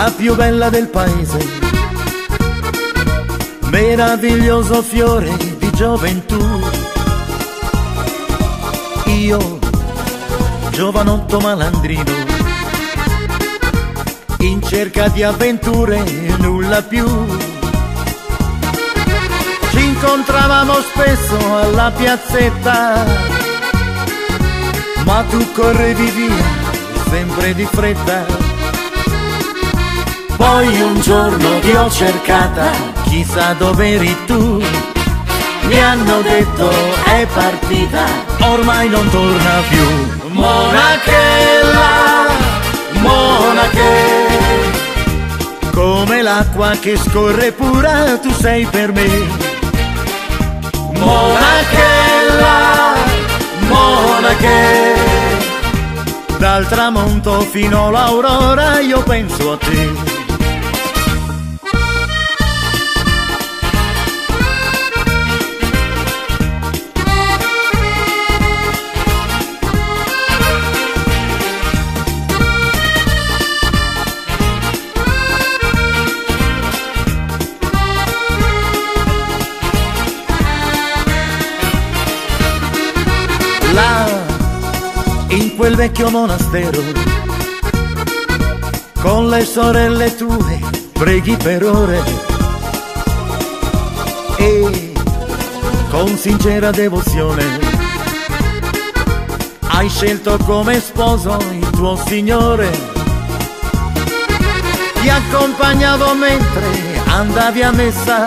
la più bella del paese, meraviglioso fiore di gioventù. Io, giovanotto malandrino, in cerca di avventure e nulla più. Ci incontravamo spesso alla piazzetta, ma tu correvi via sempre di fretta. Poi un giorno ti ho cercata, chissà dove eri tu. Mi hanno detto è partita, ormai non torna più. Monachella, Monache, come l'acqua che scorre pura tu sei per me. Monachella, Monache, dal tramonto fino all'aurora io penso a te. Là, in quel vecchio monastero, con le sorelle tue preghi per ore e con sincera devozione hai scelto come sposo il tuo Signore. Ti accompagnavo mentre andavi a messa,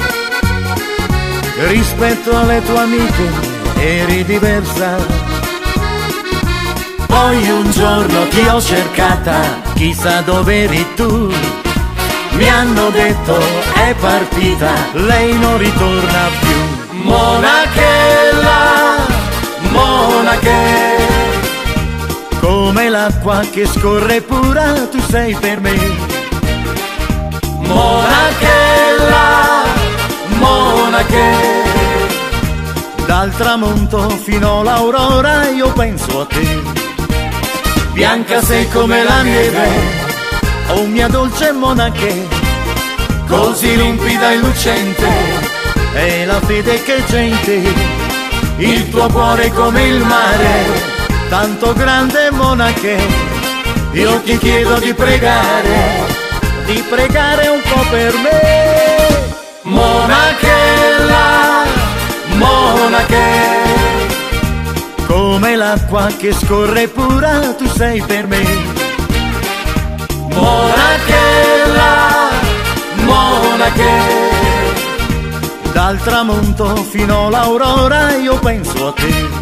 rispetto alle tue amiche eri diversa. Poi un giorno ti ho cercata, chissà dove eri tu. Mi hanno detto è partita, lei non ritorna più. Monachella, Monache, come l'acqua che scorre pura tu sei per me. Monachella, Monache, dal tramonto fino all'aurora io penso a te. Bianca sei come la neve, oh mia dolce Monache, così limpida e lucente è la fede che gente. Il tuo cuore come il mare, tanto grande Monache. Io ti chiedo di pregare un po' per me. Monachella, Monache, come l'acqua che scorre pura tu sei per me. Monachella, Monache, dal tramonto fino all'aurora io penso a te.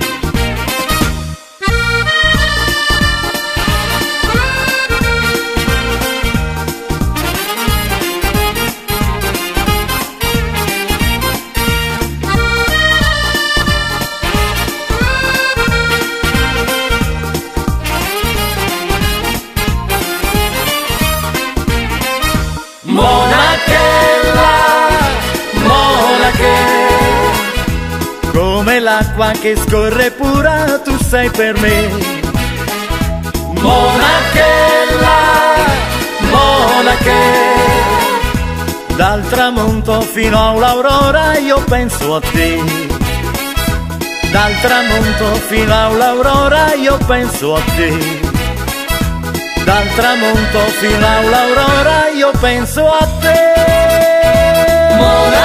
Monachella, Monache, come l'acqua che scorre pura tu sei per me. Monachella, Monache, dal tramonto fino all'aurora io penso a te. Dal tramonto fino all'aurora io penso a te. Dal tramonto fino all'aurora io penso a te.